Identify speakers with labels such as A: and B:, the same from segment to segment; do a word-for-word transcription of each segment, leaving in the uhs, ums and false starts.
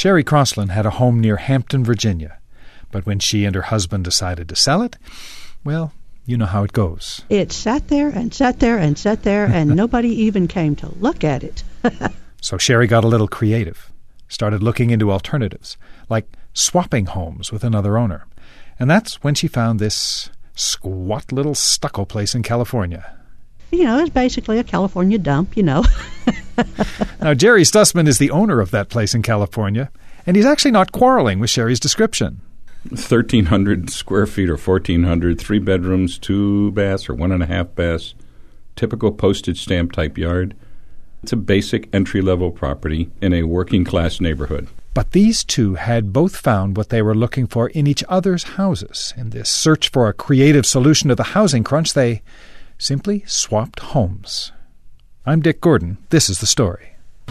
A: Sherry Crossland had a home near Hampton, Virginia. But when she and her husband decided to sell it, well, you know how it goes.
B: It sat there and sat there and sat there, and nobody even came to look at it.
A: So Sherry got a little creative, started looking into alternatives, like swapping homes with another owner. And that's when she found this squat little stucco place in California.
B: You know, it's basically a California dump, you know.
A: Now, Jerry Stussman is the owner of that place in California, and he's actually not quarreling with Sherry's description.
C: thirteen hundred square feet or fourteen hundred, three bedrooms, two baths or one and a half baths, typical postage stamp type yard. It's a basic entry-level property in a working-class neighborhood.
A: But these two had both found what they were looking for in each other's houses. In this search for a creative solution to the housing crunch, they simply swapped homes. I'm Dick Gordon. This is The Story.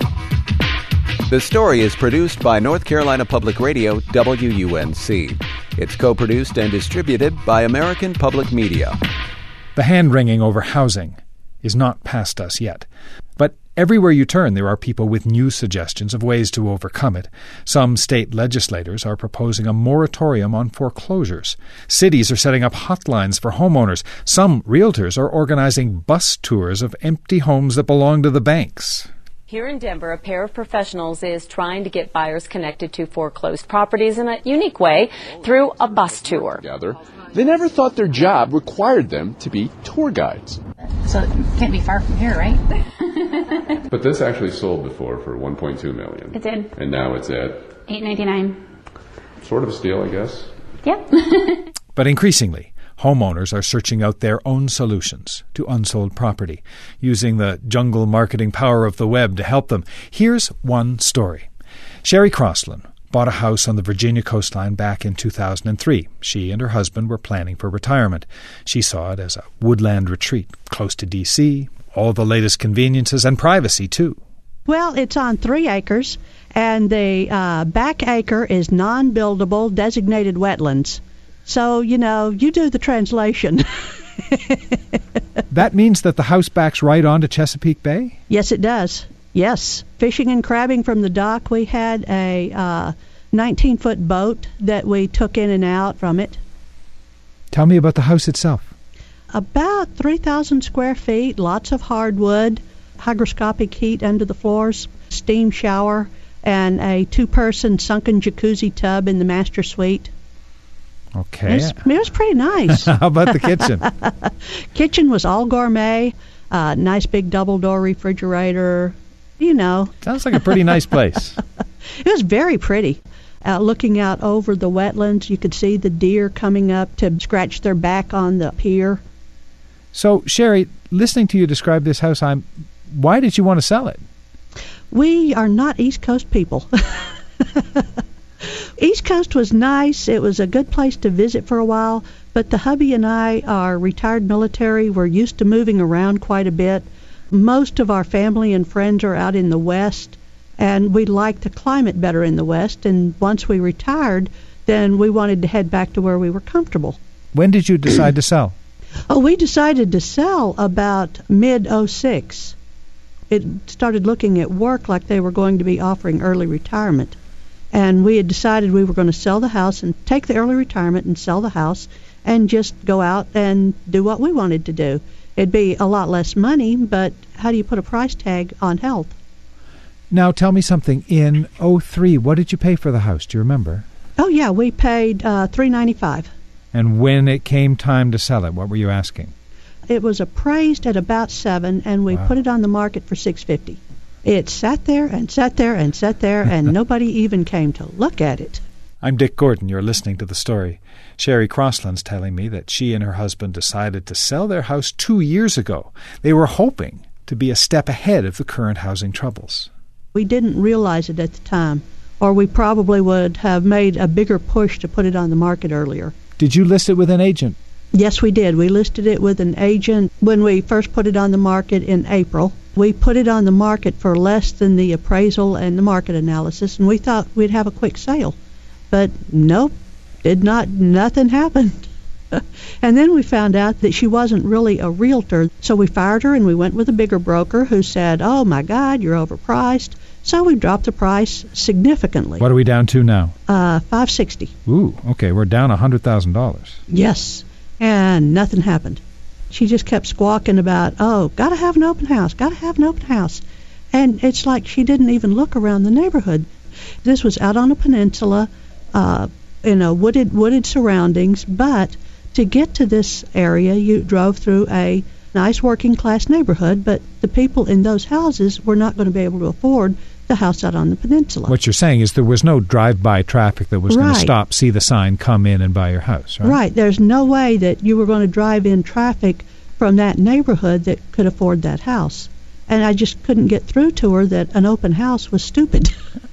D: The Story is produced by North Carolina Public Radio, W U N C. It's co-produced and distributed by American Public Media.
A: The hand-wringing over housing is not past us yet. But everywhere you turn, there are people with new suggestions of ways to overcome it. Some state legislators are proposing a moratorium on foreclosures. Cities are setting up hotlines for homeowners. Some realtors are organizing bus tours of empty homes that belong to the banks.
E: Here in Denver, a pair of professionals is trying to get buyers connected to foreclosed properties in a unique way through a bus tour.
F: Together. They never thought their job required them to be tour guides.
G: So it can't be far from here, right?
H: But this actually sold before for one point two million dollars.
G: It did.
H: And now it's at
G: eight ninety-nine.
H: Sort of a steal, I guess.
G: Yep.
A: But increasingly, homeowners are searching out their own solutions to unsold property, using the jungle marketing power of the web to help them. Here's one story. Sherry Crossland bought a house on the Virginia coastline back in two thousand three. She and her husband were planning for retirement. She saw it as a woodland retreat, close to D C, all the latest conveniences and privacy, too.
B: Well, it's on three acres, and the uh, back acre is non-buildable designated wetlands. So, you know, you do the translation.
A: That means that the house backs right onto Chesapeake Bay?
B: Yes, it does. Yes. Fishing and crabbing from the dock. We had a uh, nineteen-foot boat that we took in and out from it.
A: Tell me about the house itself.
B: About three thousand square feet, lots of hardwood, hygroscopic heat under the floors, steam shower, and a two-person sunken jacuzzi tub in the master suite.
A: Okay.
B: It was, it was pretty nice.
A: How about the kitchen?
B: Kitchen was all gourmet, uh, nice big double-door refrigerator, you know.
A: Sounds like a pretty nice place.
B: It was very pretty. Uh, looking out over the wetlands, you could see the deer coming up to scratch their back on the pier.
A: So, Sherry, listening to you describe this house, I'm. Why did you want to sell it?
B: We are not East Coast people. East Coast was nice. It was a good place to visit for a while, but the hubby and I are retired military. We're used to moving around quite a bit. Most of our family and friends are out in the West, and we like the climate better in the West, and once we retired, then we wanted to head back to where we were comfortable.
A: When did you decide to sell?
B: Oh, we decided to sell about mid oh six. It started looking at work like they were going to be offering early retirement. And we had decided we were going to sell the house and take the early retirement and sell the house and just go out and do what we wanted to do. It'd be a lot less money, but how do you put a price tag on health?
A: Now, tell me something. In oh three, what did you pay for the house? Do you remember?
B: Oh, yeah, we paid uh, three ninety-five.
A: And when it came time to sell it, what were you asking?
B: It was appraised at about seven, and we
A: Wow.
B: put it on the market for six fifty. It sat there and sat there and sat there, and nobody even came to look at it.
A: I'm Dick Gordon. You're listening to The Story. Sherry Crossland's telling me that she and her husband decided to sell their house two years ago. They were hoping to be a step ahead of the current housing troubles.
B: We didn't realize it at the time, or we probably would have made a bigger push to put it on the market earlier.
A: Did you list it with an agent?
B: Yes, we did. We listed it with an agent when we first put it on the market in April. We put it on the market for less than the appraisal and the market analysis, and we thought we'd have a quick sale. But nope, did not, nothing happened. And then we found out that she wasn't really a realtor, so we fired her and we went with a bigger broker who said, oh my God, you're overpriced. So we dropped the price significantly.
A: What are we down to now?
B: Uh, five sixty.
A: Ooh, okay, we're down one hundred thousand dollars.
B: Yes, and nothing happened. She just kept squawking about, oh, got to have an open house, got to have an open house. And it's like she didn't even look around the neighborhood. This was out on a peninsula, uh, in a wooded wooded surroundings, but to get to this area, you drove through a nice working class neighborhood, but the people in those houses were not going to be able to afford the house out on the peninsula.
A: What you're saying is there was no drive-by traffic that was
B: Right.
A: going to stop, see the sign, come in and buy your house, right?
B: Right. There's no way that you were going to drive in traffic from that neighborhood that could afford that house. And I just couldn't get through to her that an open house was stupid.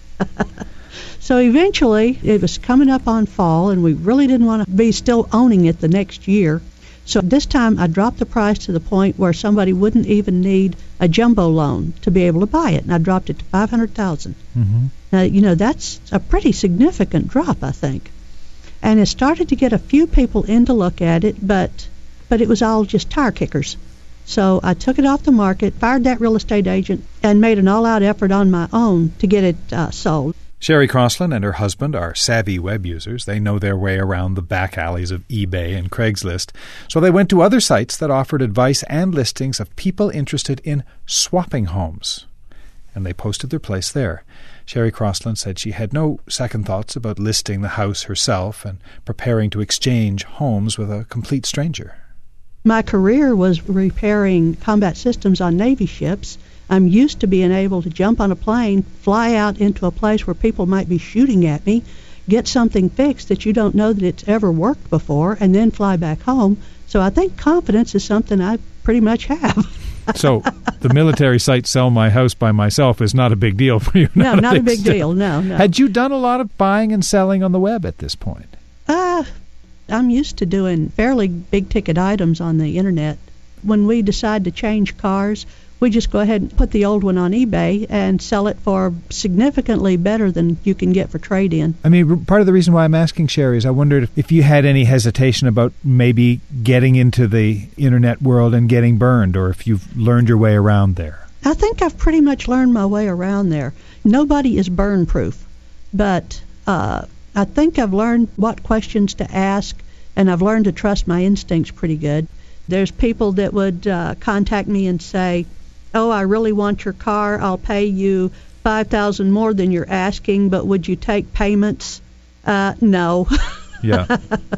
B: So eventually, it was coming up on fall, and we really didn't want to be still owning it the next year. So this time, I dropped the price to the point where somebody wouldn't even need a jumbo loan to be able to buy it, and I dropped it to five hundred thousand dollars.
A: Mm-hmm.
B: Now, you know, that's a pretty significant drop, I think. And it started to get a few people in to look at it, but but it was all just tire kickers. So I took it off the market, fired that real estate agent, and made an all-out effort on my own to get it uh, sold.
A: Sherry Crossland and her husband are savvy web users. They know their way around the back alleys of eBay and Craigslist. So they went to other sites that offered advice and listings of people interested in swapping homes. And they posted their place there. Sherry Crossland said she had no second thoughts about listing the house herself and preparing to exchange homes with a complete stranger.
B: My career was repairing combat systems on Navy ships. I'm used to being able to jump on a plane, fly out into a place where people might be shooting at me, get something fixed that you don't know that it's ever worked before, and then fly back home. So I think confidence is something I pretty much have.
A: So the military site sell my house by myself is not a big deal for you
B: No, not a
A: nowadays.
B: big deal, no, no.
A: Had you done a lot of buying and selling on the web at this point?
B: Uh, I'm used to doing fairly big-ticket items on the Internet. When we decide to change cars, we just go ahead and put the old one on eBay and sell it for significantly better than you can get for trade-in.
A: I mean, part of the reason why I'm asking, Sherry, is I wondered if you had any hesitation about maybe getting into the Internet world and getting burned, or if you've learned your way around there.
B: I think I've pretty much learned my way around there. Nobody is burn-proof, but uh, I think I've learned what questions to ask, and I've learned to trust my instincts pretty good. There's people that would uh, contact me and say, oh, I really want your car. I'll pay you five thousand dollars more than you're asking, but would you take payments? Uh, no.
A: Yeah.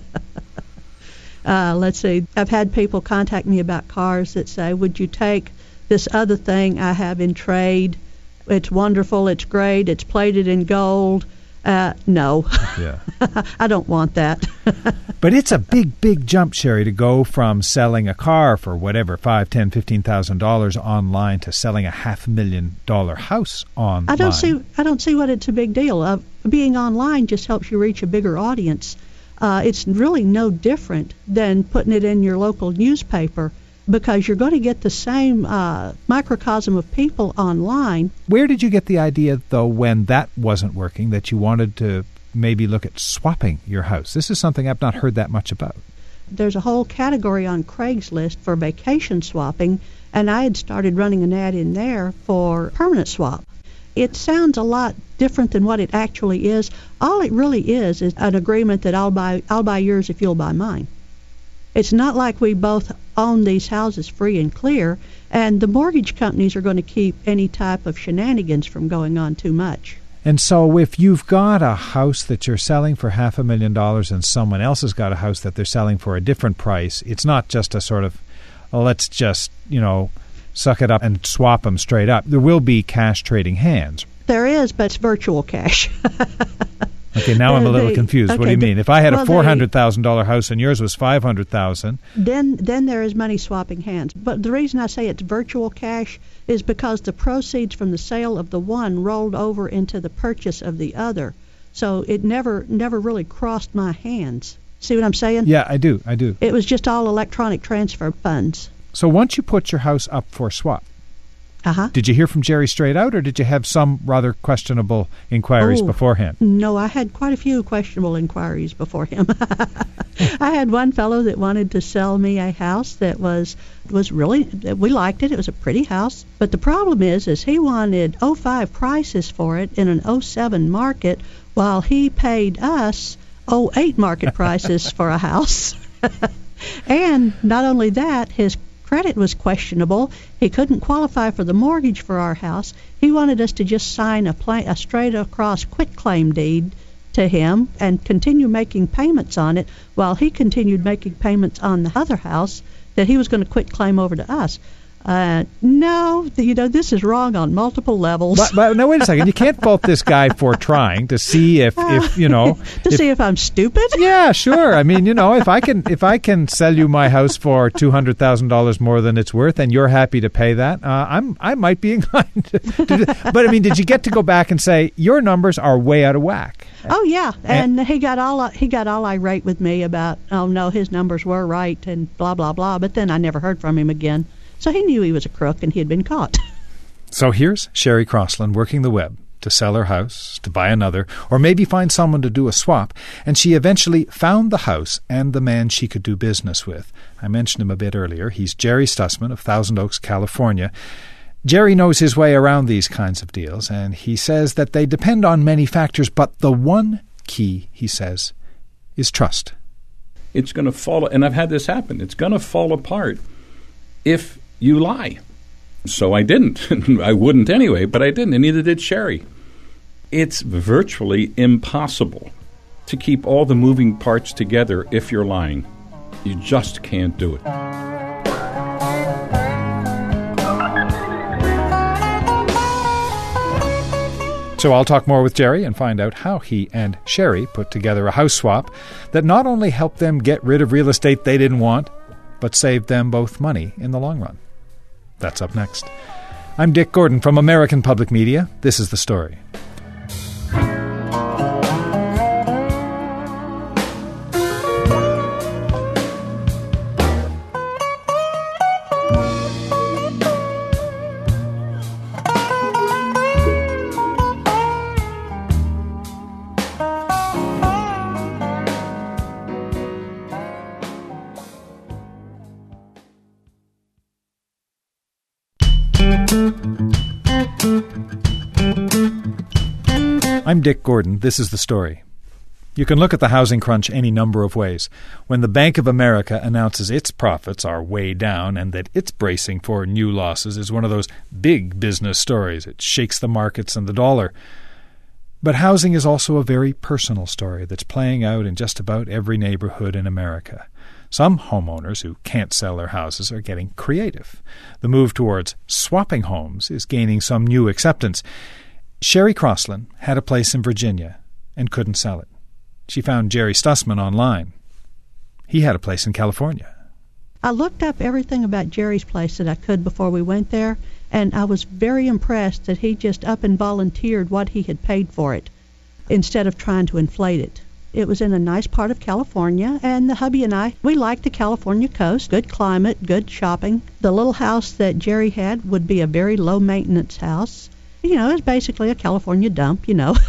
B: uh, let's see. I've had people contact me about cars that say, would you take this other thing I have in trade? It's wonderful. It's great. It's plated in gold. Uh, no.
A: Yeah.
B: I don't want that.
A: But it's a big, big jump, Sherry, to go from selling a car for whatever, five, ten, fifteen thousand dollars online to selling a half million dollar house online.
B: I don't see. I don't see what it's a big deal. Uh, being online just helps you reach a bigger audience. Uh, it's really no different than putting it in your local newspaper, because you're going to get the same uh, microcosm of people online.
A: Where did you get the idea, though, when that wasn't working, that you wanted to maybe look at swapping your house? This is something I've not heard that much about.
B: There's a whole category on Craigslist for vacation swapping, and I had started running an ad in there for permanent swap. It sounds a lot different than what it actually is. All it really is is an agreement that I'll buy I'll buy yours if you'll buy mine. It's not like we both own these houses free and clear, and the mortgage companies are going to keep any type of shenanigans from going on too much.
A: And so if you've got a house that you're selling for half a million dollars and someone else has got a house that they're selling for a different price, it's not just a sort of, oh, let's just, you know, suck it up and swap them straight up. There will be cash trading hands.
B: There is, but it's virtual cash.
A: Okay, now I'm a little
B: They-
A: confused. What do
B: okay,
A: you mean? If I had
B: well,
A: a
B: they-
A: four hundred thousand dollars house and yours was five hundred thousand dollars,
B: Then, then there is money swapping hands. But the reason I say it's virtual cash is because the proceeds from the sale of the one rolled over into the purchase of the other. So it never, never really crossed my hands. See what I'm saying?
A: yeah, I do, I do.
B: It was just all electronic transfer funds.
A: So once you put your house up for swap,
B: Uh-huh.
A: Did you hear from Jerry straight out, or did you have some rather questionable inquiries
B: oh,
A: beforehand?
B: No, I had quite a few questionable inquiries before him. I had one fellow that wanted to sell me a house that was was really, we liked it. It was a pretty house. But the problem is, is he wanted oh five prices for it in an oh seven market, while he paid us oh eight market prices for a house. And not only that, his credit was questionable. He couldn't qualify for the mortgage for our house. He wanted us to just sign a, pla- a straight-across quitclaim deed to him and continue making payments on it, while he continued making payments on the other house that he was going to quit claim over to us. Uh, no, you know, this is wrong on multiple levels.
A: But, but no, wait a second. You can't fault this guy for trying to see if, if you know,
B: to
A: if,
B: see if I'm stupid.
A: Yeah, sure. I mean, you know, if I can if I can sell you my house for two hundred thousand dollars more than it's worth, and you're happy to pay that, uh, I'm I might be inclined to, to do that. But I mean, did you get to go back and say your numbers are way out of whack?
B: Oh yeah, and, and he got all he got all irate with me about, oh no, his numbers were right and blah blah blah. But then I never heard from him again. So he knew he was a crook and he had been caught.
A: So here's Sherry Crossland working the web to sell her house, to buy another, or maybe find someone to do a swap, and she eventually found the house and the man she could do business with. I mentioned him a bit earlier. He's Jerry Stussman of Thousand Oaks, California. Jerry knows his way around these kinds of deals, and he says that they depend on many factors, but the one key, he says, is trust.
C: It's going to fall, and I've had this happen, it's going to fall apart if you lie. So I didn't. I wouldn't anyway, but I didn't, and neither did Sherry. It's virtually impossible to keep all the moving parts together if you're lying. You just can't do it.
A: So I'll talk more with Jerry and find out how he and Sherry put together a house swap that not only helped them get rid of real estate they didn't want, but saved them both money in the long run. That's up next. I'm Dick Gordon from American Public Media. This is The Story. I'm Dick Gordon. This is The Story. You can look at the housing crunch any number of ways. When the Bank of America announces its profits are way down and that it's bracing for new losses is one of those big business stories. It shakes the markets and the dollar. But housing is also a very personal story that's playing out in just about every neighborhood in America. Some homeowners who can't sell their houses are getting creative. The move towards swapping homes is gaining some new acceptance. Sherry Crossland had a place in Virginia and couldn't sell it. She found Jerry Stussman online. He had a place in California.
B: I looked up everything about Jerry's place that I could before we went there, and I was very impressed that he just up and volunteered what he had paid for it instead of trying to inflate it. It was in a nice part of California, and the hubby and I, we liked the California coast, good climate, good shopping. The little house that Jerry had would be a very low-maintenance house. You know, it's basically a California dump, you know.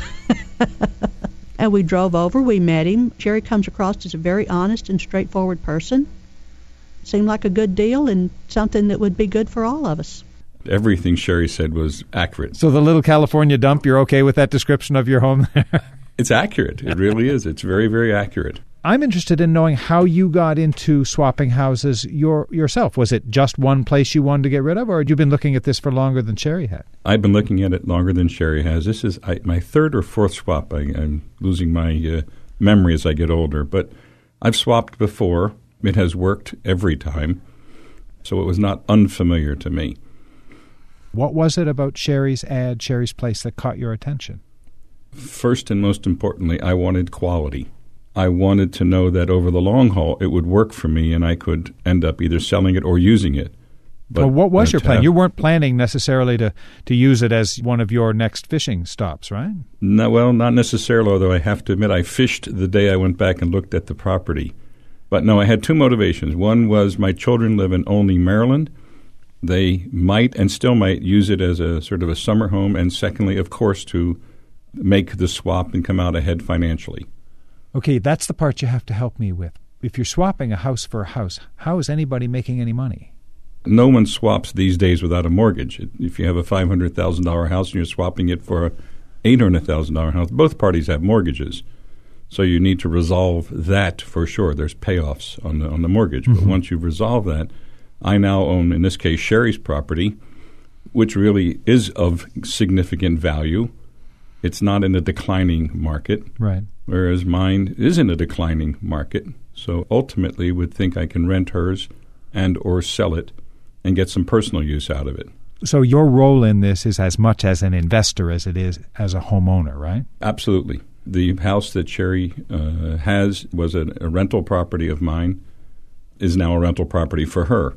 B: And we drove over, we met him. Jerry comes across as a very honest and straightforward person. Seemed like a good deal and something that would be good for all of us.
C: Everything Sherry said was accurate.
A: So the little California dump, you're okay with that description of your home there?
C: It's accurate. It really is. It's very, very accurate.
A: I'm interested in knowing how you got into swapping houses your, yourself. Was it just one place you wanted to get rid of, or had you been looking at this for longer than Sherry had?
C: I've been looking at it longer than Sherry has. This is I, my third or fourth swap. I, I'm losing my uh, memory as I get older, but I've swapped before. It has worked every time, so it was not unfamiliar to me.
A: What was it about Sherry's ad, Sherry's place, that caught your attention?
C: First and most importantly, I wanted quality. I wanted to know that over the long haul it would work for me and I could end up either selling it or using it.
A: But, well, what was your plan? Have, you weren't planning necessarily to, to use it as one of your next fishing stops, right?
C: No, well, not necessarily, although I have to admit I fished the day I went back and looked at the property. But no, I had two motivations. One was my children live in Olney, Maryland, they might and still might use it as a sort of a summer home, and secondly, of course, to make the swap and come out ahead financially.
A: Okay, that's the part you have to help me with. If you're swapping a house for a house, how is anybody making any money?
C: No one swaps these days without a mortgage. If you have a five hundred thousand dollars house and you're swapping it for a eight hundred thousand dollars house, both parties have mortgages. So you need to resolve that for sure. There's payoffs on the on the mortgage. Mm-hmm. But once you've resolved that, I now own, in this case, Sherry's property, which really is of significant value. It's not in a declining market,
A: right?
C: Whereas mine is in a declining market. So ultimately would think I can rent hers and or sell it and get some personal use out of it.
A: So your role in this is as much as an investor as it is as a homeowner, right?
C: Absolutely. The house that Sherry uh, has was a, a rental property of mine, is now a rental property for her.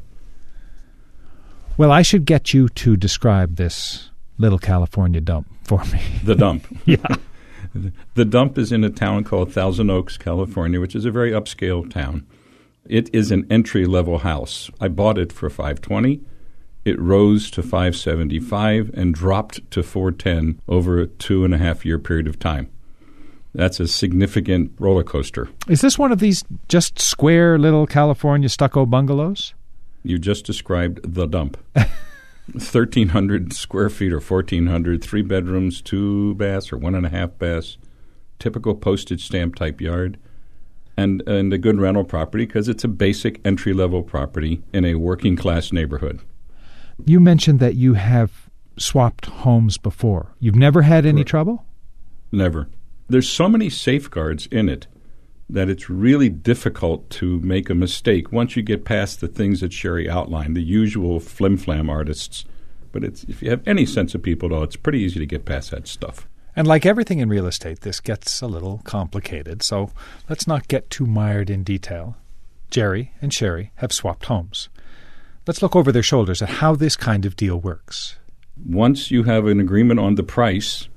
A: Well, I should get you to describe this little California dump for me.
C: The dump.
A: Yeah.
C: The dump is in a town called Thousand Oaks, California, which is a very upscale town. It is an entry-level house. I bought it for five hundred twenty dollars. It rose to five hundred seventy-five dollars and dropped to four hundred ten dollars over a two-and-a-half-year period of time. That's a significant roller coaster.
A: Is this one of these just square little California stucco bungalows?
C: You just described the dump. thirteen hundred square feet or fourteen hundred, three bedrooms, two baths or one and a half baths, typical postage stamp type yard, and, and a good rental property because it's a basic entry-level property in a working-class neighborhood.
A: You mentioned that you have swapped homes before. You've never had any
C: Correct.
A: trouble?
C: Never. There's so many safeguards in it that it's really difficult to make a mistake once you get past the things that Sherry outlined, the usual flim-flam artists. But it's, if you have any sense of people, though, it's pretty easy to get past that stuff.
A: And like everything in real estate, this gets a little complicated, so let's not get too mired in detail. Jerry and Sherry have swapped homes. Let's look over their shoulders at how this kind of deal works.
C: Once you have an agreement on the price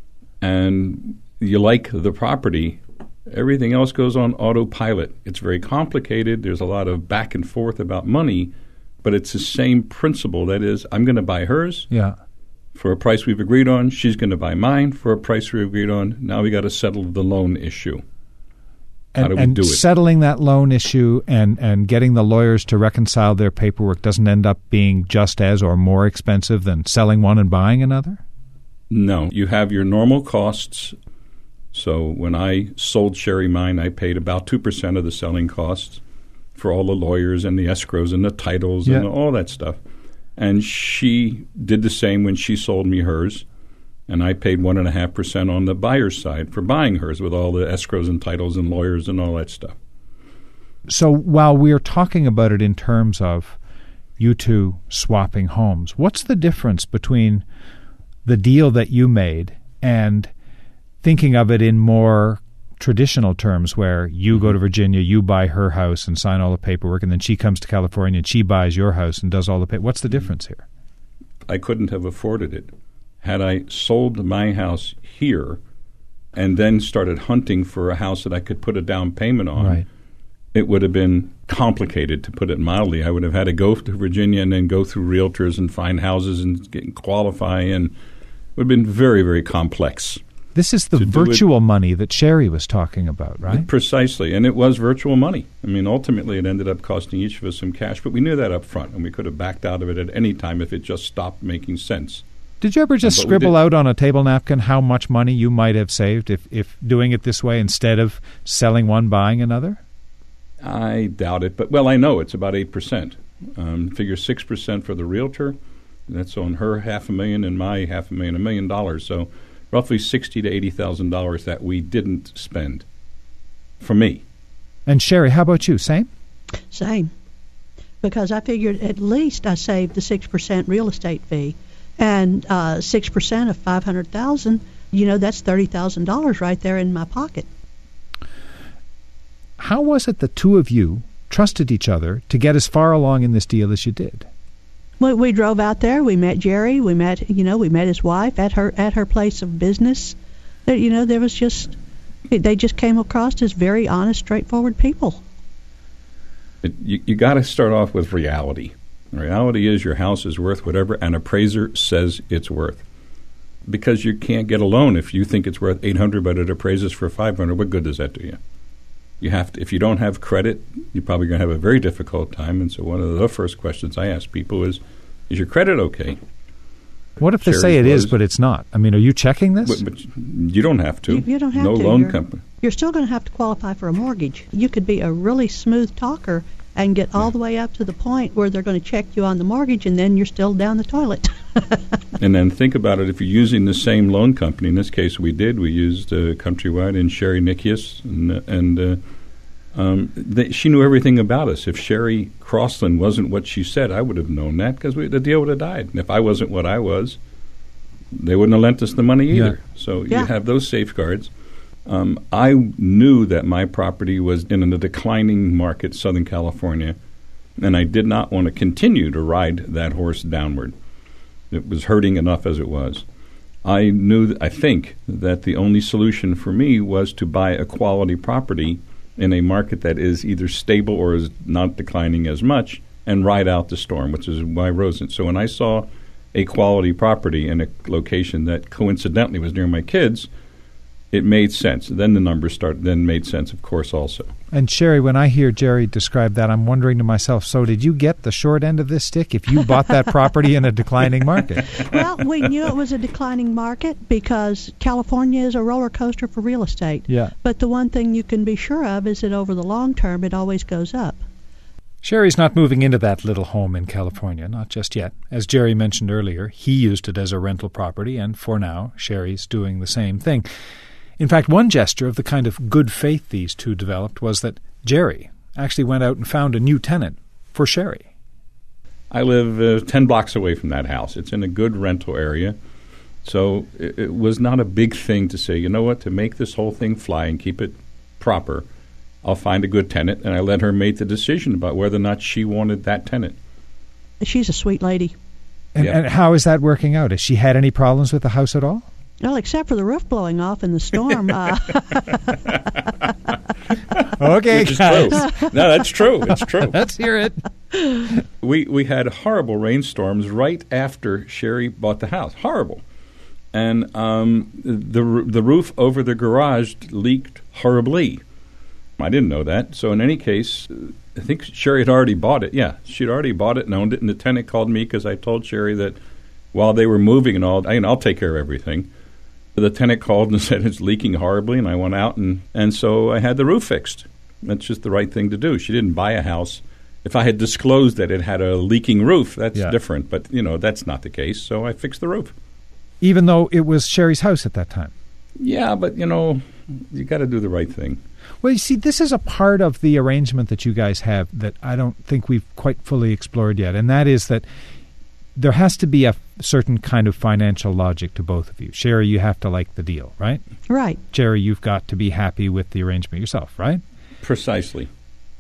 C: and you like the property, everything else goes on autopilot. It's very complicated. There's a lot of back and forth about money, but it's the same principle. That is, I'm going to buy hers
A: yeah.
C: for a price we've agreed on. She's going to buy mine for a price we've agreed on. Now we got to settle the loan issue. How
A: And,
C: do we
A: and
C: do it?
A: settling that loan issue and, and getting the lawyers to reconcile their paperwork doesn't end up being just as or more expensive than selling one and buying another?
C: No. You have your normal costs. So when I sold Sherry mine, I paid about two percent of the selling costs for all the lawyers and the escrows and the titles
A: Yeah.
C: and all that stuff. And she did the same when she sold me hers. And I paid one point five percent on the buyer's side for buying hers with all the escrows and titles and lawyers and all that stuff.
A: So while we're talking about it in terms of you two swapping homes, what's the difference between the deal that you made and thinking of it in more traditional terms where you go to Virginia, you buy her house and sign all the paperwork, and then she comes to California and she buys your house and does all the paperwork? What's the difference here?
C: I couldn't have afforded it. Had I sold my house here and then started hunting for a house that I could put a down payment on,
A: Right.
C: it would have been complicated, to put it mildly. I would have had to go to Virginia and then go through realtors and find houses and get, qualify, and it would have been very, very complex.
A: This is the
C: To do it-
A: virtual money that Sherry was talking about, right?
C: Precisely, and it was virtual money. I mean, ultimately it ended up costing each of us some cash, but we knew that up front, and we could have backed out of it at any time if it just stopped making sense.
A: Did you ever just
C: But we
A: scribble
C: did-
A: out on a table napkin how much money you might have saved if, if doing it this way instead of selling one, buying another?
C: I doubt it, but, well, I know it's about eight percent. Um, figure six percent for the realtor. That's on her half a million and my half a million, a million dollars. So roughly sixty to eighty thousand dollars that we didn't spend for me.
A: And Sherry, how about you? Same?
B: Same. Because I figured at least I saved the six percent real estate fee. And uh, six percent of five hundred thousand dollars, you know, that's thirty thousand dollars right there in my pocket.
A: How was it the two of you trusted each other to get as far along in this deal as you did?
B: We, we drove out there. We met Jerry. We met, you know, we met his wife at her at her place of business. There, you know, there was just, they just came across as very honest, straightforward people.
C: It, you you got to start off with reality. The reality is your house is worth whatever an appraiser says it's worth. Because you can't get a loan if you think it's worth eight hundred dollars, but it appraises for five hundred dollars. What good does that do you? You have to, if you don't have credit, you're probably going to have a very difficult time. And so one of the first questions I ask people is, is your credit okay?
A: What if they
C: Sherry's
A: say it is,
C: was,
A: but it's not? I mean, are you checking this?
C: But, but you don't have to.
B: You, you don't have
C: no
B: to.
C: loan
B: you're,
C: company.
B: You're still going to have to qualify for a mortgage. You could be a really smooth talker and get all the way up to the point where they're going to check you on the mortgage, and then you're still down the toilet.
C: And then think about it. If you're using the same loan company, in this case we did, we used uh, Countrywide and Sherry Nikias, and, uh, and uh, um, they, she knew everything about us. If Sherry Crossland wasn't what she said, I would have known that because the deal would have died. And if I wasn't what I was, they wouldn't have lent us the money either.
A: Yeah.
C: So
B: Yeah.
C: you have those safeguards. Um, I knew that my property was in a declining market, Southern California, and I did not want to continue to ride that horse downward. It was hurting enough as it was. I knew, th- I think, that the only solution for me was to buy a quality property in a market that is either stable or is not declining as much and ride out the storm, which is why Rosen. So when I saw a quality property in a location that coincidentally was near my kids, it made sense. Then the numbers start. Then made sense, of course, also.
A: And Sherry, when I hear Jerry describe that, I'm wondering to myself, so did you get the short end of this stick if you bought that property in a declining market?
B: Well, we knew it was a declining market because California is a roller coaster for real estate.
A: Yeah.
B: But the one thing you can be sure of is that over the long term, it always goes up.
A: Sherry's not moving into that little home in California, not just yet. As Jerry mentioned earlier, he used it as a rental property, and for now, Sherry's doing the same thing. In fact, one gesture of the kind of good faith these two developed was that Jerry actually went out and found a new tenant for Sherry.
C: I live uh, ten blocks away from that house. It's in a good rental area. So it, it was not a big thing to say, you know what, to make this whole thing fly and keep it proper, I'll find a good tenant. And I let her make the decision about whether or not she wanted that tenant.
B: She's a sweet lady.
A: And,
C: Yeah.
A: and how is that working out? Has she had any problems with the house at all?
B: Well, except for the roof blowing off in the storm. uh,
A: Okay,
C: Which is
A: guys.
C: true. No, that's true. It's true.
A: Let's hear it.
C: We we had horrible rainstorms right after Sherry bought the house. Horrible. And um, the the roof over the garage leaked horribly. I didn't know that. So in any case, I think Sherry had already bought it. Yeah, she'd already bought it and owned it. And the tenant called me because I told Sherry that while they were moving and all, I, I'll take care of everything. The tenant called and said it's leaking horribly, and I went out, and, and so I had the roof fixed. That's just the right thing to do. She didn't buy a house. If I had disclosed that it had a leaking roof, that's
A: Yeah.
C: different. But, you know, that's not the case, so I fixed the roof.
A: Even though it was Sherry's house at that time.
C: Yeah, but, you know, you got to do the right thing.
A: Well, you see, this is a part of the arrangement that you guys have that I don't think we've quite fully explored yet, and that is that there has to be a certain kind of financial logic to both of you. Sherry, you have to like the deal, right?
B: right.
A: Jerry, you've got to be happy with the arrangement yourself, right?
C: Precisely.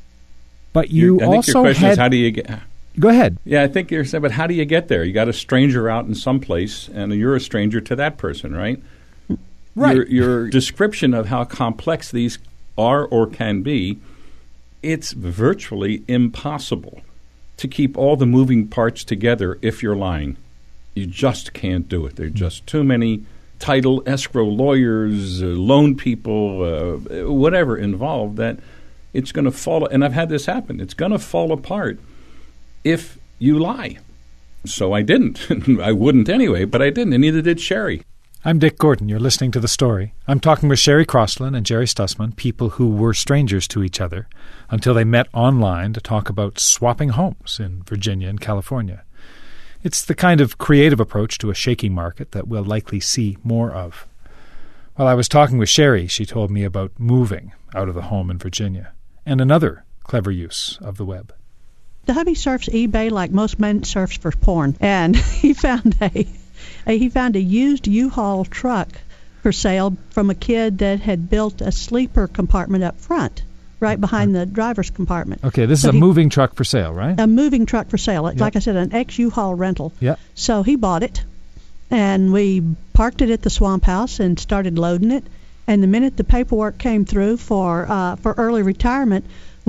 A: But you
C: You're- I think
A: also
C: your question
A: had...
C: is how do you get...
A: Go ahead.
C: Yeah, I think you're saying, but how do you get there? You got a stranger out in some place, and you're a stranger to that person, right?
A: Right.
C: Your, your description of how complex these are or can be, it's virtually impossible to keep all the moving parts together if you're lying. You just can't do it. There are just too many title, escrow lawyers, uh, loan people, uh, whatever involved that it's going to fall. And I've had this happen. It's going to fall apart if you lie. So I didn't. I wouldn't anyway, but I didn't, and neither did Sherry.
A: I'm Dick Gordon. You're listening to The Story. I'm talking with Sherry Crossland and Jerry Stussman, people who were strangers to each other until they met online to talk about swapping homes in Virginia and California. It's the kind of creative approach to a shaking market that we'll likely see more of. While I was talking with Sherry, she told me about moving out of the home in Virginia and another clever use of the web.
B: The hubby surfs eBay like most men surfs for porn, and he found a, a he found a used U-Haul truck for sale from a kid that had built a sleeper compartment up front, right behind the driver's compartment.
A: Okay, this
B: So
A: is a
B: he-
A: moving truck for sale, right?
B: A moving truck for sale.
A: Yep.
B: Like I said, an ex-U-Haul rental.
A: Yeah.
B: So he bought it, and we parked it at the Swamp House and started loading it. And the minute the paperwork came through for uh, for early retirement,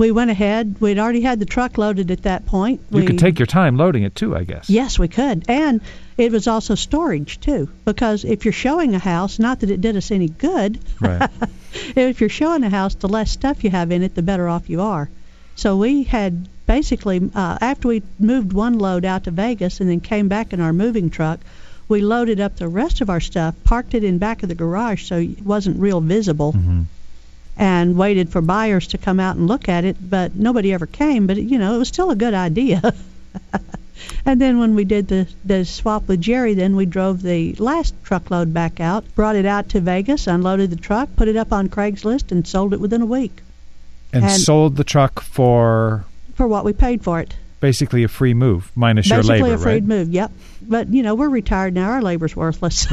B: we went ahead. We'd already had the truck loaded at that point.
A: You
B: we,
A: could take your time loading it, too, I guess.
B: Yes, we could. And it was also storage, too, because if you're showing a house, not that it did us any good,
A: right.
B: If you're showing a house, the less stuff you have in it, the better off you are. So we had basically, uh, after we moved one load out to Vegas and then came back in our moving truck, we loaded up the rest of our stuff, parked it in back of the garage so it wasn't real visible,
A: mm-hmm.
B: and waited for buyers to come out and look at it, but nobody ever came. But, you know, it was still a good idea. And then when we did the, the swap with Jerry, then we drove the last truckload back out, brought it out to Vegas, unloaded the truck, put it up on Craigslist, and sold it within a week.
A: And,
B: and
A: sold the truck for...
B: For what we paid for it.
A: Basically a free move, minus
B: Basically
A: your labor, right?
B: Basically a free move, yep. But, you know, we're retired now. Our labor's worthless.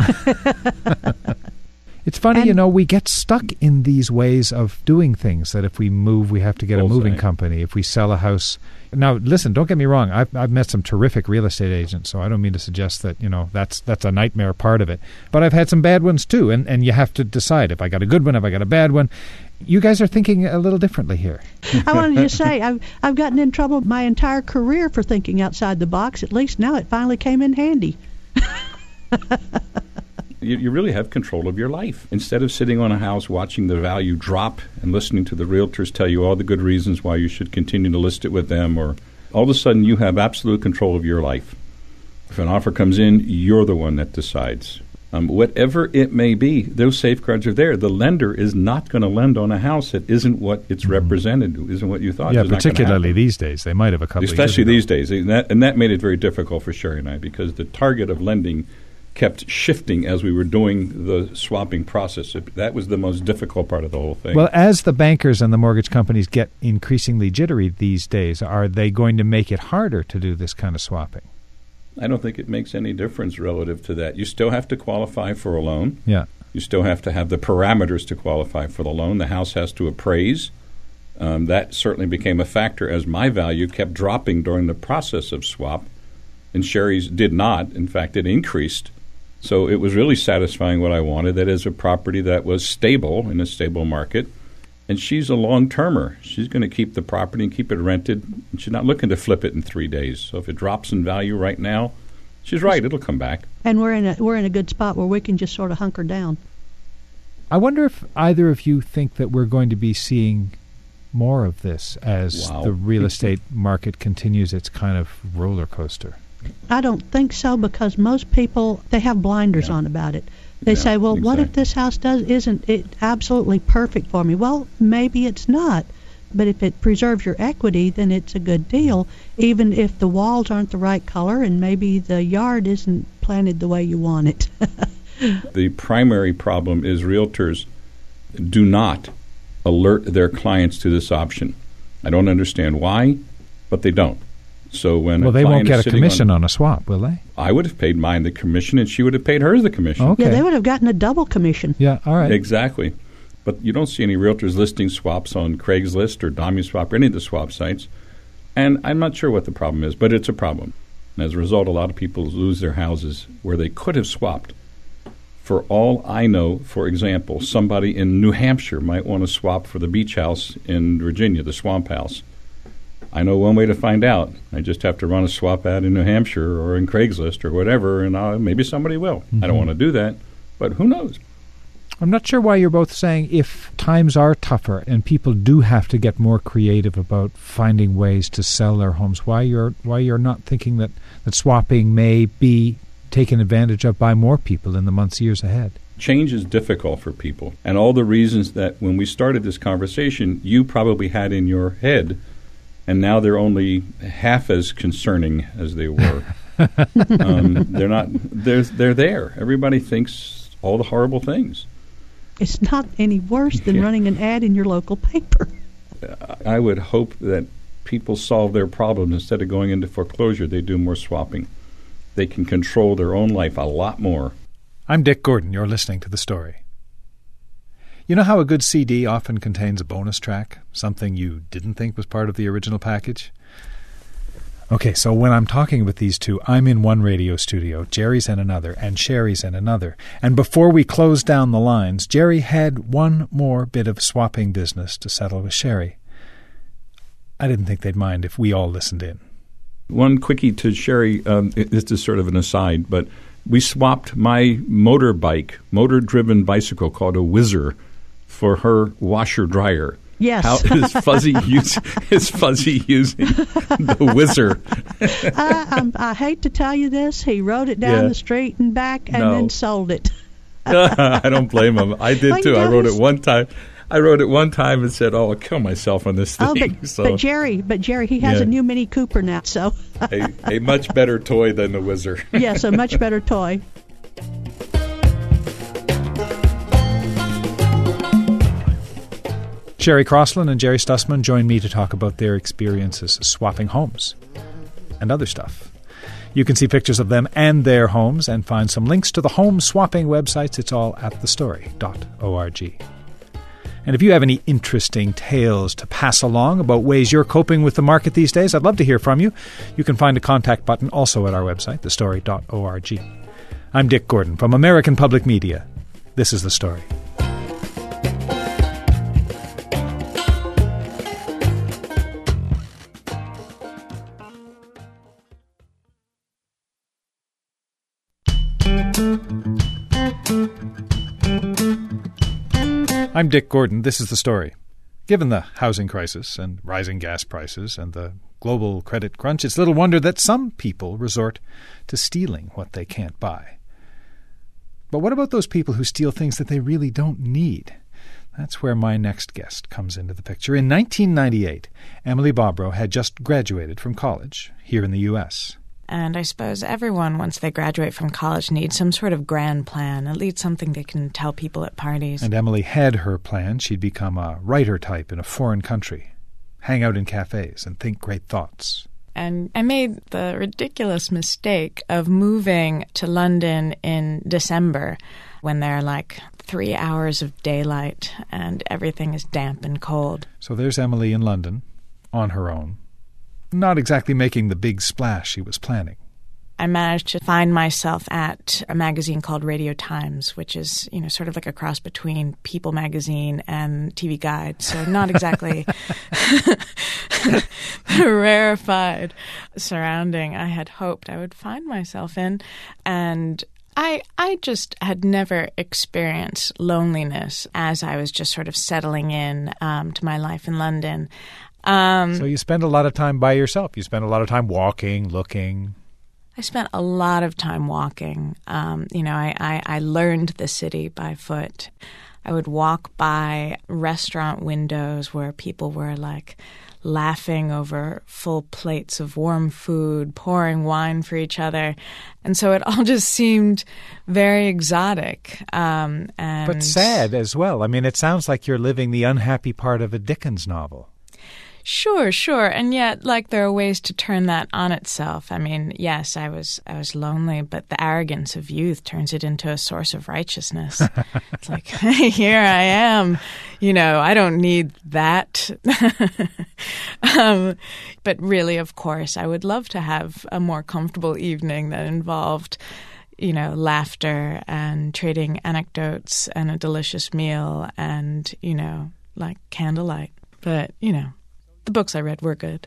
A: It's funny,
B: and,
A: you know, we get stuck in these ways of doing things, that if we move, we have to get a moving company. If we sell a house... Now, listen, don't get me wrong. I've, I've met some terrific real estate agents, so I don't mean to suggest that, you know, that's that's a nightmare part of it. But I've had some bad ones, too, and, and you have to decide if I got a good one, if I got a bad one. You guys are thinking a little differently here.
B: I wanted to say, I've, I've gotten in trouble my entire career for thinking outside the box. At least now it finally came in handy.
C: You, you really have control of your life. Instead of sitting on a house watching the value drop and listening to the realtors tell you all the good reasons why you should continue to list it with them, or all of a sudden you have absolute control of your life. If an offer comes in, you're the one that decides. Um, whatever it may be, those safeguards are there. The lender is not going to lend on a house that isn't what it's mm-hmm. represented, isn't what you thought.
A: Yeah, particularly these days. They might have a couple
C: Especially
A: of years
C: these days. And that, and that made it very difficult for Sherry and I, because the target of lending kept shifting as we were doing the swapping process. That was the most difficult part of the whole thing.
A: Well, as the bankers and the mortgage companies get increasingly jittery these days, are they going to make it harder to do this kind of swapping?
C: I don't think it makes any difference relative to that. You still have to qualify for a loan.
A: Yeah.
C: You still have to have the parameters to qualify for the loan. The house has to appraise. Um, that certainly became a factor as my value kept dropping during the process of swap, and Sherry's did not. In fact, it increased. So it was really satisfying what I wanted, that is a property that was stable in a stable market. And she's a long-termer. She's going to keep the property and keep it rented. And she's not looking to flip it in three days. So if it drops in value right now, she's right, it'll come back.
B: And we're in a we're in a good spot where we can just sort of hunker down.
A: I wonder if either of you think that we're going to be seeing more of this as
C: wow.
A: the real estate market continues its kind of roller coaster.
B: I don't think so, because most people, they have blinders yeah. on about it. They
C: yeah,
B: say, well,
C: exactly.
B: what if this house does isn't it absolutely perfect for me? Well, maybe it's not. But if it preserves your equity, then it's a good deal, even if the walls aren't the right color and maybe the yard isn't planted the way you want it.
C: The primary problem is realtors do not alert their clients to this option. I don't understand why, but they don't. So when
A: well,
C: a
A: they won't get a commission
C: on,
A: on a swap, will they?
C: I would have paid mine the commission, and she would have paid hers the commission.
A: Okay.
B: Yeah, they would have gotten a double commission.
A: Yeah, all right.
C: Exactly. But you don't see any realtors listing swaps on Craigslist or DomuSwap or any of the swap sites. And I'm not sure what the problem is, but it's a problem. And as a result, a lot of people lose their houses where they could have swapped. For all I know, for example, somebody in New Hampshire might want to swap for the beach house in Virginia, the Swamp House. I know one way to find out. I just have to run a swap ad in New Hampshire or in Craigslist or whatever, and I'll, maybe somebody will. Mm-hmm. I don't want to do that, but who knows?
A: I'm not sure why you're both saying if times are tougher and people do have to get more creative about finding ways to sell their homes, why you're why you're not thinking that, that swapping may be taken advantage of by more people in the months, years ahead.
C: Change is difficult for people, and all the reasons that when we started this conversation, you probably had in your head, and now they're only half as concerning as they were. um, they're not. They're they're there. Everybody thinks all the horrible things.
B: It's not any worse than
C: yeah.
B: running an ad in your local paper.
C: I would hope that people solve their problems instead of going into foreclosure. They do more swapping. They can control their own life a lot more.
A: I'm Dick Gordon. You're listening to The Story. You know how a good C D often contains a bonus track, something you didn't think was part of the original package? Okay, so when I'm talking with these two, I'm in one radio studio, Jerry's in another, and Sherry's in another. And before we closed down the lines, Jerry had one more bit of swapping business to settle with Sherry. I didn't think they'd mind if we all listened in.
C: One quickie to Sherry, um, this is sort of an aside, but we swapped my motorbike, motor-driven bicycle called a Whizzer, for her washer-dryer.
B: Yes.
C: How is Fuzzy, use, is Fuzzy using the Whizzer?
B: I, um, I hate to tell you this. He rode it down
C: Yeah.
B: the street and back and
C: No.
B: then sold it.
C: I don't blame him. I did
B: Oh,
C: too. I
B: no,
C: rode it
B: he's-
C: one time. I rode it one time and said, "Oh, I'll kill myself on this thing."
B: Oh, but,
C: so,
B: but Jerry, but Jerry, he has
C: Yeah.
B: a new Mini Cooper now, so
C: a, a much better toy than the Whizzer.
B: yes, a much better toy.
A: Sherry Crossland and Jerry Stussman join me to talk about their experiences swapping homes and other stuff. You can see pictures of them and their homes and find some links to the home swapping websites. It's all at the story dot org. And if you have any interesting tales to pass along about ways you're coping with the market these days, I'd love to hear from you. You can find a contact button also at our website, the story dot org. I'm Dick Gordon from American Public Media. This is The Story. I'm Dick Gordon. This is The Story. Given the housing crisis and rising gas prices and the global credit crunch, it's little wonder that some people resort to stealing what they can't buy. But what about those people who steal things that they really don't need? That's where my next guest comes into the picture. In nineteen ninety-eight, Emily Bobrow had just graduated from college here in the U S
I: And I suppose everyone, once they graduate from college, needs some sort of grand plan, at least something they can tell people at parties.
A: And Emily had her plan. She'd become a writer type in a foreign country, hang out in cafes, and think great thoughts.
I: And I made the ridiculous mistake of moving to London in December when there are like three hours of daylight and everything is damp and cold.
A: So there's Emily in London, on her own, not exactly making the big splash she was planning.
I: I managed to find myself at a magazine called Radio Times, which is, you know, sort of like a cross between People magazine and T V Guide. So not exactly the rarefied surrounding I had hoped I would find myself in. And I I just had never experienced loneliness as I was just sort of settling in um, to my life in London. Um,
A: so you spend a lot of time by yourself. You spend a lot of time walking, looking.
I: I spent a lot of time walking. Um, you know, I, I, I learned the city by foot. I would walk by restaurant windows where people were like laughing over full plates of warm food, pouring wine for each other. And so it all just seemed very exotic. Um, and
A: But sad as well. I mean, it sounds like you're living the unhappy part of a Dickens novel.
I: Sure, sure. And yet, like, there are ways to turn that on itself. I mean, yes, I was I was lonely, but the arrogance of youth turns it into a source of righteousness. It's like, hey, here I am. You know, I don't need that. um, but really, of course, I would love to have a more comfortable evening that involved, you know, laughter and trading anecdotes and a delicious meal and, you know, like candlelight. But, you know, the books I read were good.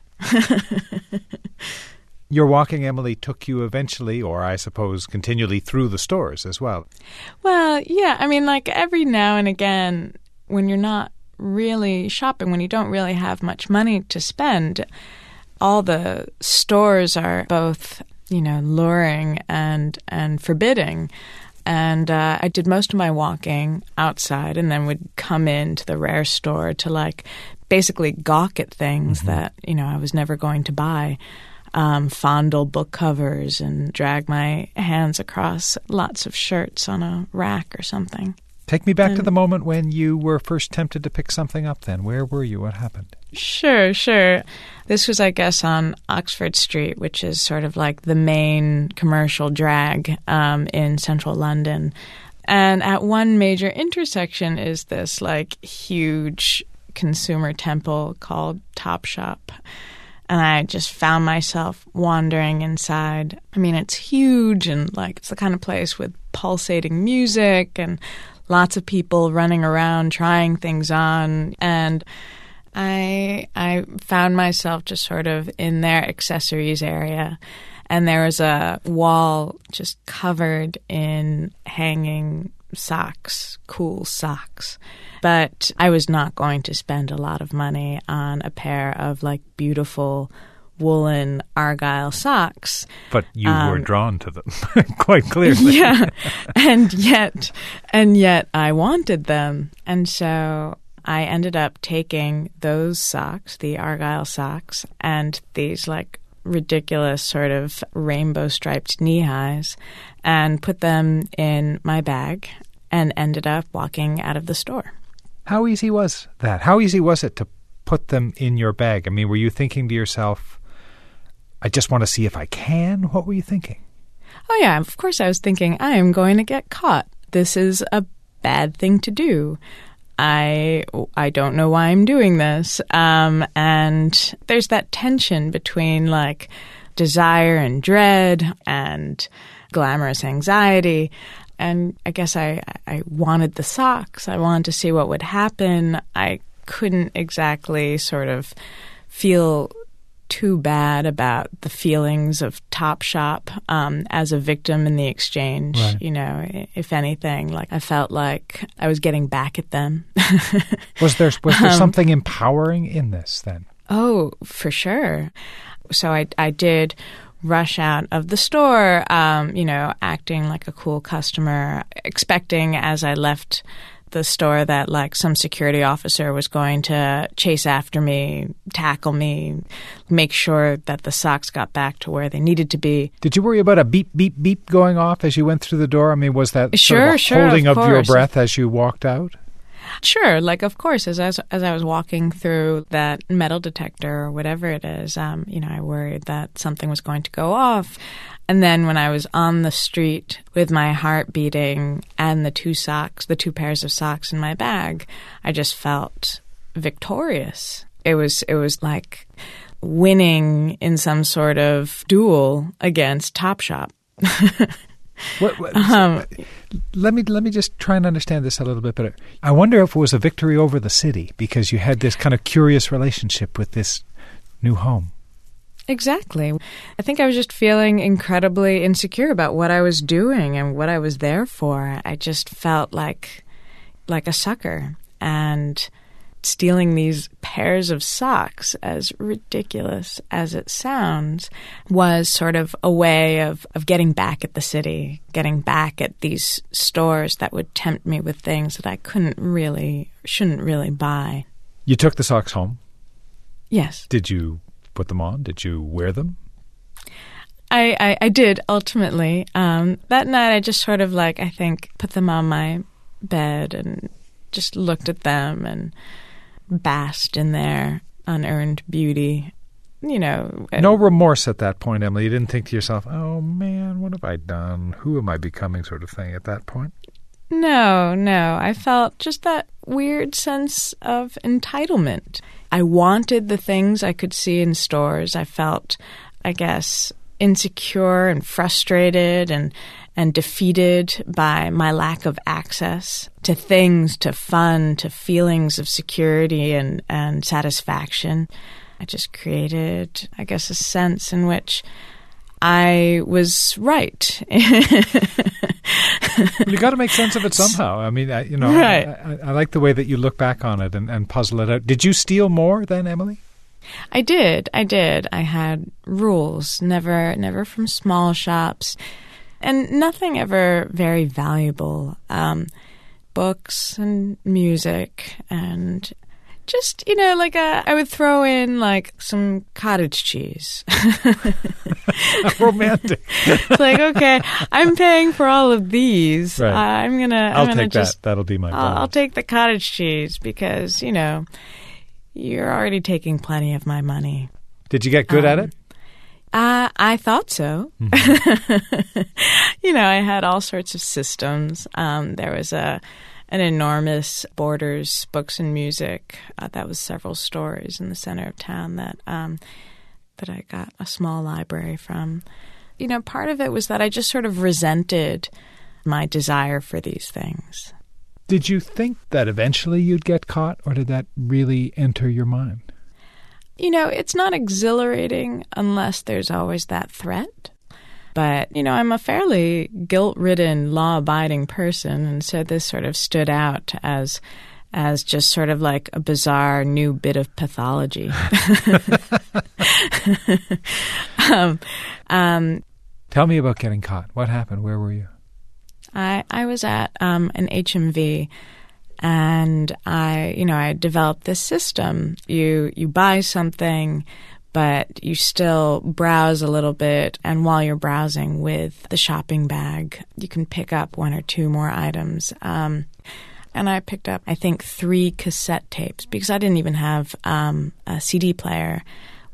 A: Your walking, Emily, took you eventually, or I suppose continually, through the stores as well.
I: Well, yeah. I mean, like every now and again, when you're not really shopping, when you don't really have much money to spend, all the stores are both, you know, luring and, and forbidding. And uh, I did most of my walking outside and then would come into the rare store to, like, basically gawk at things mm-hmm. that, you know, I was never going to buy, um, fondle book covers and drag my hands across lots of shirts on a rack or something.
A: Take me back
I: and,
A: to the moment when you were first tempted to pick something up then. Where were you? What happened?
I: Sure, sure. This was, I guess, on Oxford Street, which is sort of like the main commercial drag um, in central London. And at one major intersection is this, like, huge consumer temple called Topshop. And I just found myself wandering inside. I mean, it's huge and, like, it's the kind of place with pulsating music and lots of people running around trying things on. And I I found myself just sort of in their accessories area, and there was a wall just covered in hanging socks, cool socks. But I was not going to spend a lot of money on a pair of like beautiful woolen Argyle socks.
A: But you
I: um,
A: were drawn to them quite clearly.
I: Yeah. And yet and yet I wanted them. And so I ended up taking those socks, the Argyle socks, and these like ridiculous sort of rainbow striped knee highs, and put them in my bag and ended up walking out of the store.
A: How easy was that? How easy was it to put them in your bag? I mean, were you thinking to yourself, I just want to see if I can? What were you thinking?
I: Oh, yeah. Of course I was thinking, I am going to get caught. This is a bad thing to do. I I don't know why I'm doing this. Um, and there's that tension between like desire and dread and glamorous anxiety. And I guess I, I wanted the socks. I wanted to see what would happen. I couldn't exactly sort of feel too bad about the feelings of Topshop um, as a victim in the exchange.
A: Right.
I: You know, if anything, like I felt like I was getting back at them.
A: Was there was there
I: um,
A: something empowering in this then?
I: Oh, for sure. So I I did rush out of the store, um, you know, acting like a cool customer, expecting as I left the store that like some security officer was going to chase after me, tackle me, make sure that the socks got back to where they needed to be.
A: Did you worry about a beep, beep, beep going off as you went through the door? I mean, was that
I: Sure,
A: sort of a
I: sure,
A: holding
I: of
A: of your
I: course.
A: breath as you walked out?
I: Sure, like of course, as I was, as I was walking through that metal detector or whatever it is, um, you know, I worried that something was going to go off. And then when I was on the street with my heart beating and the two socks, the two pairs of socks in my bag, I just felt victorious. It was it was like winning in some sort of duel against Topshop.
A: What, what,
I: um,
A: let me let me just try and understand this a little bit better. I wonder if it was a victory over the city because you had this kind of curious relationship with this new home.
I: Exactly. I think I was just feeling incredibly insecure about what I was doing and what I was there for. I just felt like like a sucker. And stealing these pairs of socks, as ridiculous as it sounds, was sort of a way of, of getting back at the city, getting back at these stores that would tempt me with things that I couldn't really, shouldn't really buy.
A: You took the socks home?
I: Yes.
A: Did you put them on? Did you wear them?
I: I, I, I did, ultimately. Um, that night I just sort of like, I think, put them on my bed and just looked at them and basked in their unearned beauty. You know.
A: No remorse at that point, Emily. You didn't think to yourself, oh, man, what have I done? Who am I becoming sort of thing at that point?
I: No, no. I felt just that weird sense of entitlement. I wanted the things I could see in stores. I felt, I guess, insecure and frustrated and and defeated by my lack of access to things, to fun, to feelings of security and, and satisfaction. I just created, I guess, a sense in which I was right.
A: You got to make sense of it somehow. I mean, I, you know,
I: right.
A: I, I, I like the way that you look back on it and, and puzzle it out. Did you steal more then, Emily?
I: I did. I did. I had rules, never, never from small shops, and nothing ever very valuable. Um, books and music and just, you know, like a, I would throw in like some cottage cheese.
A: Romantic.
I: It's like, okay, I'm paying for all of these.
A: Right.
I: Uh, I'm gonna. I'm
A: I'll
I: gonna
A: take
I: just,
A: that. That'll be my.
I: I'll, I'll take the cottage cheese because you know you're already taking plenty of my money.
A: Did you get good
I: um,
A: at it?
I: Uh, I thought so. Mm-hmm. You know, I had all sorts of systems. Um, there was a an enormous Borders Books and Music uh, that was several stories in the center of town that um, that I got a small library from. You know, part of it was that I just sort of resented my desire for these things.
A: Did you think that eventually you'd get caught, or did that really enter your mind?
I: You know, it's not exhilarating unless there's always that threat. But, you know, I'm a fairly guilt-ridden, law-abiding person, and so this sort of stood out as as just sort of like a bizarre new bit of pathology. um, um,
A: Tell me about getting caught. What happened? Where were you?
I: I, I was at um, an H M V, and I, you know, I developed this system. You you buy something, but you still browse a little bit, and while you're browsing with the shopping bag, you can pick up one or two more items. Um, and I picked up, I think, three cassette tapes because I didn't even have um, a C D player.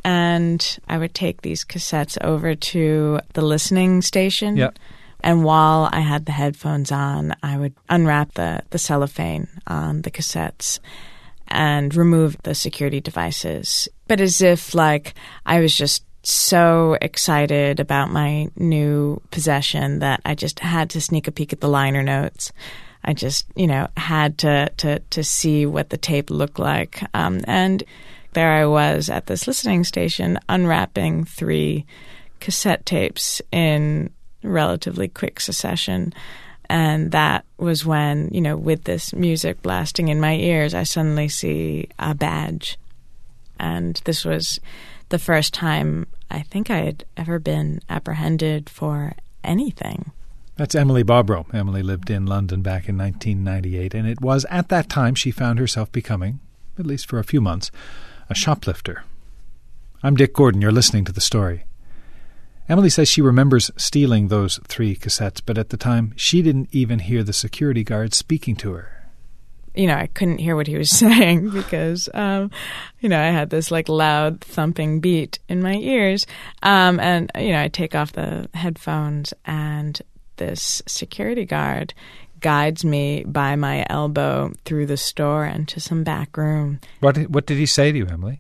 I: And I would take these cassettes over to the listening station.
A: Yep.
I: And while I had the headphones on, I would unwrap the, the cellophane on the cassettes and remove the security devices. But as if, like, I was just so excited about my new possession that I just had to sneak a peek at the liner notes. I just, you know, had to, to, to see what the tape looked like. Um, and there I was at this listening station unwrapping three cassette tapes in relatively quick succession. And that was when, you know, with this music blasting in my ears, I suddenly see a badge. And this was the first time I think I had ever been apprehended for anything.
A: That's Emily Bobrow. Emily lived in London back in nineteen ninety-eight, and it was at that time she found herself becoming, at least for a few months, a shoplifter. I'm Dick Gordon. You're listening to The Story. Emily says she remembers stealing those three cassettes, but at the time she didn't even hear the security guard speaking to her.
I: You know, I couldn't hear what he was saying because, um, you know, I had this like loud thumping beat in my ears. Um, and, you know, I take off the headphones and this security guard guides me by my elbow through the store and to some back room.
A: What did, what did he say to you, Emily?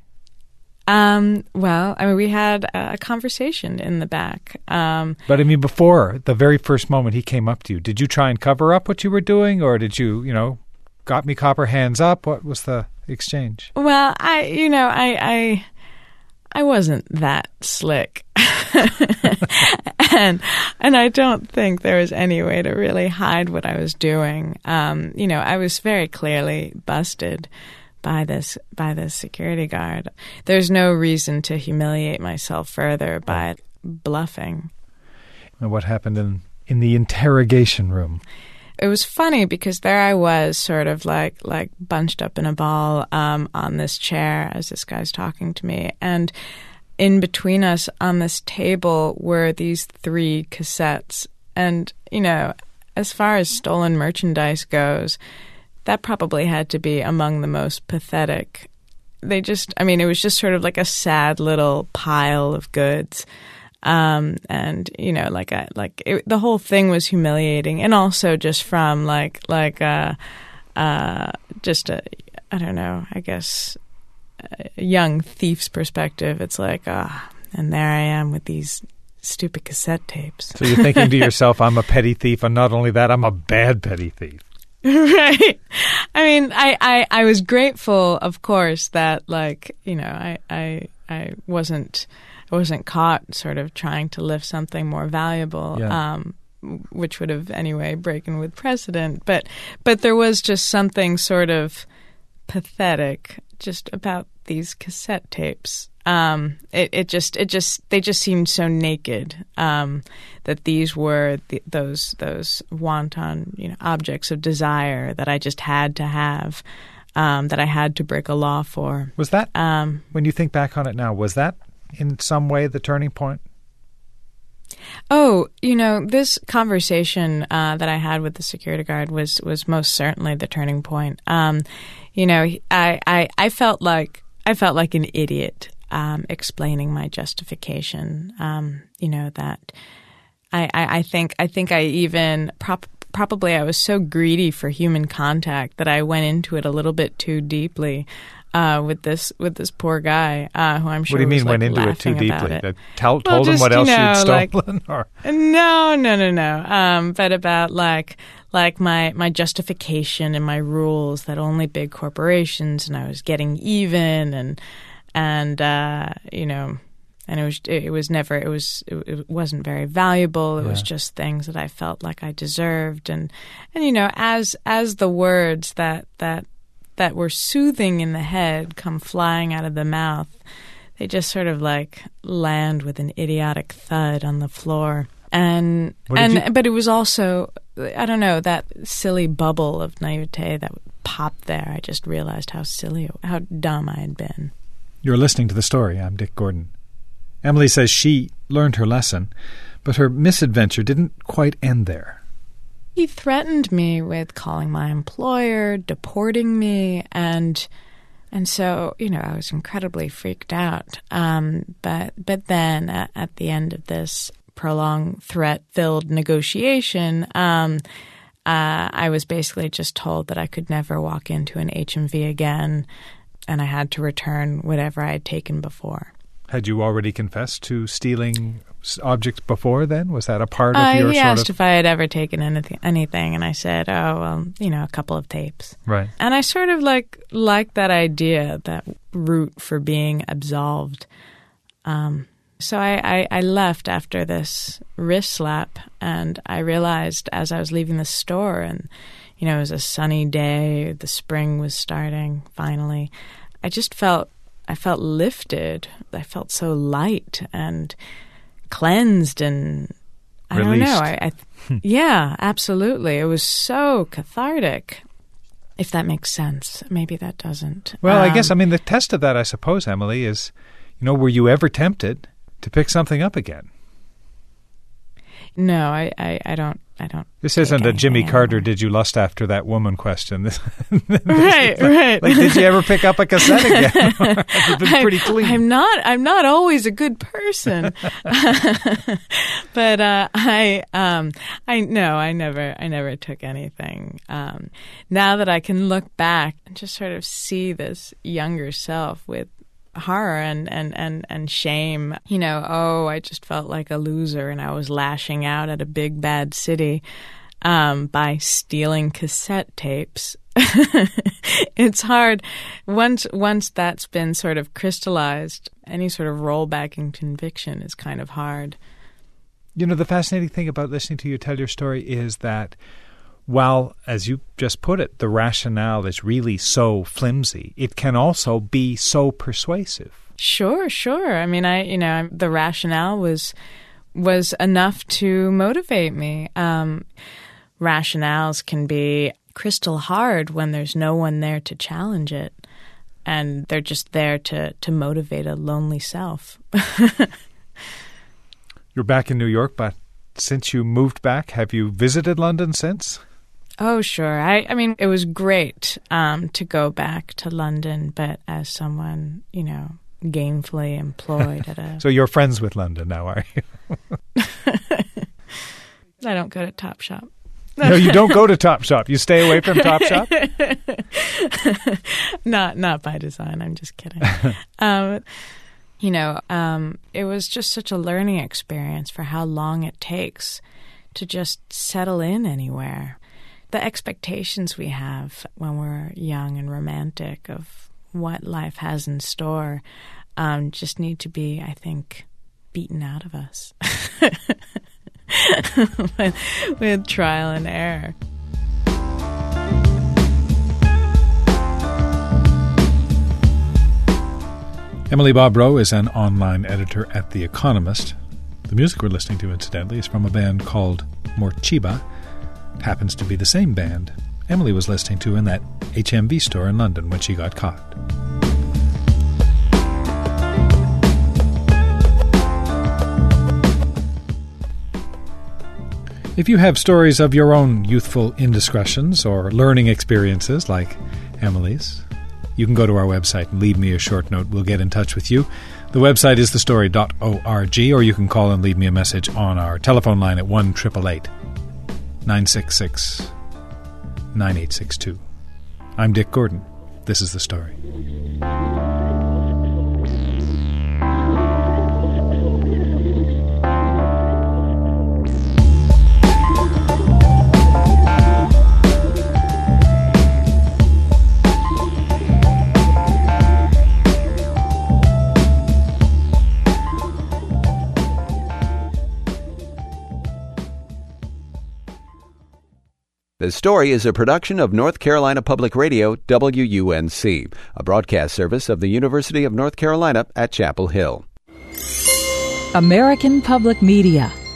I: Um, well, I mean, we had a conversation in the back. Um,
A: but I mean, before the very first moment he came up to you, did you try and cover up what you were doing, or did you, you know, got me copper, hands up? What was the exchange?
I: Well, I, you know, I, I, I wasn't that slick. and and I don't think there was any way to really hide what I was doing. Um, you know, I was very clearly busted by this by this security guard. There's no reason to humiliate myself further by bluffing.
A: And what happened in, in the interrogation room?
I: It was funny because there I was sort of like like bunched up in a ball um, on this chair as this guy's talking to me. And in between us on this table were these three cassettes. And, you know, as far as stolen merchandise goes, that probably had to be among the most pathetic. They just, I mean, it was just sort of like a sad little pile of goods. Um, and, you know, like, a, like it, the whole thing was humiliating. And also just from like, like, uh, uh, just a, I don't know, I guess, a young thief's perspective. It's like, ah, and there I am with these stupid cassette tapes.
A: So you're thinking to yourself, I'm a petty thief, and not only that, I'm a bad petty thief.
I: Right. I mean, I, I, I was grateful, of course, that, like, you know, I, I, I wasn't, I wasn't caught sort of trying to lift something more valuable,
A: yeah.
I: um, which would have anyway broken with precedent. But, but there was just something sort of pathetic just about these cassette tapes. Um, it, it just, it just, they just seemed so naked, um, that these were the, those, those wanton, you know, objects of desire that I just had to have, um, that I had to break a law for.
A: Was that,
I: um,
A: when you think back on it now, was that in some way the turning point?
I: Oh, you know, this conversation uh, that I had with the security guard was, was most certainly the turning point. Um, you know, I, I, I felt like I felt like an idiot um, explaining my justification. Um, you know that I, I, I think I think I even prop, probably I was so greedy for human contact that I went into it a little bit too deeply. uh, with this with this poor guy uh, who I'm sure.
A: What do you
I: was,
A: mean
I: like,
A: went into it too deeply?
I: It.
A: That tell,
I: well,
A: told
I: just,
A: him what else
I: you know,
A: you'd stolen?
I: Like,
A: or?
I: No, no, no, no. Um, but about like like my my justification and my rules that only big corporations, and I was getting even, and and uh, you know. And it was it was never it was it wasn't very valuable. It yeah. was just things that I felt like I deserved, and and you know as as the words that that that were soothing in the head come flying out of the mouth, they just sort of like land with an idiotic thud on the floor. And and you... but it was also, I don't know, that silly bubble of naivete that popped there. I just realized how silly, how dumb I had been.
A: You're listening to The Story. I'm Dick Gordon. Emily says she learned her lesson, but her misadventure didn't quite end there.
I: He threatened me with calling my employer, deporting me, and and so, you know, I was incredibly freaked out. Um, but but then at, at the end of this prolonged threat-filled negotiation, um, uh, I was basically just told that I could never walk into an H M V again, and I had to return whatever I had taken before.
A: Had you already confessed to stealing objects before then? Was that a part of
I: uh,
A: your
I: he
A: sort
I: asked
A: of...
I: if I had ever taken anything, anything, and I said, oh, well, you know, a couple of tapes.
A: Right.
I: And I sort of like liked that idea, that route for being absolved. Um, so I, I, I left after this wrist slap, and I realized as I was leaving the store, and, you know, it was a sunny day, the spring was starting, finally, I just felt I felt lifted. I felt so light and cleansed, and I
A: Released.
I: don't know. I, I yeah, absolutely. It was so cathartic. If that makes sense, maybe that doesn't.
A: Well,
I: um,
A: I guess I mean the test of that, I suppose, Emily, is, you know, were you ever tempted to pick something up again?
I: No, I, I, I don't. I don't.
A: This isn't a Jimmy
I: anymore.
A: Carter, did you lust after that woman question. This, this
I: right,
A: like,
I: right.
A: Like, did you ever pick up a cassette again? It's been pretty clean.
I: I, I'm not. I'm not always a good person. But uh, I, um, I no, I never, I never took anything. Um, now that I can look back and just sort of see this younger self with horror and, and, and, and shame, you know, oh, I just felt like a loser and I was lashing out at a big bad city um, by stealing cassette tapes. It's hard. Once once that's been sort of crystallized, any sort of rollback in conviction is kind of hard.
A: You know, the fascinating thing about listening to you tell your story is that while, as you just put it, the rationale is really so flimsy, it can also be so persuasive.
I: Sure, sure. I mean, I, you know, the rationale was was enough to motivate me. Um, rationales can be crystal hard when there's no one there to challenge it, and they're just there to to motivate a lonely self.
A: You're back in New York, but since you moved back, have you visited London since?
I: Oh, sure. I, I mean, it was great um, to go back to London, but as someone, you know, gainfully employed at a...
A: So you're friends with London now, are you?
I: I don't go to Topshop.
A: No, you don't go to Topshop. You stay away from Topshop?
I: Not not by design. I'm just kidding. um, you know, um, it was just such a learning experience for how long it takes to just settle in anywhere. The expectations we have when we're young and romantic of what life has in store um, just need to be, I think, beaten out of us with, with trial and error.
A: Emily Bobrow is an online editor at The Economist. The music we're listening to, incidentally, is from a band called Morcheeba. It happens to be the same band Emily was listening to in that H M V store in London when she got caught. If you have stories of your own youthful indiscretions or learning experiences like Emily's, you can go to our website and leave me a short note. We'll get in touch with you. The website is the story dot org, or you can call and leave me a message on our telephone line at one eight eight eight, nine six six, nine eight six two. I'm Dick Gordon. This is the story.
D: The Story is a production of North Carolina Public Radio, W U N C, a broadcast service of the University of North Carolina at Chapel Hill.
J: American Public Media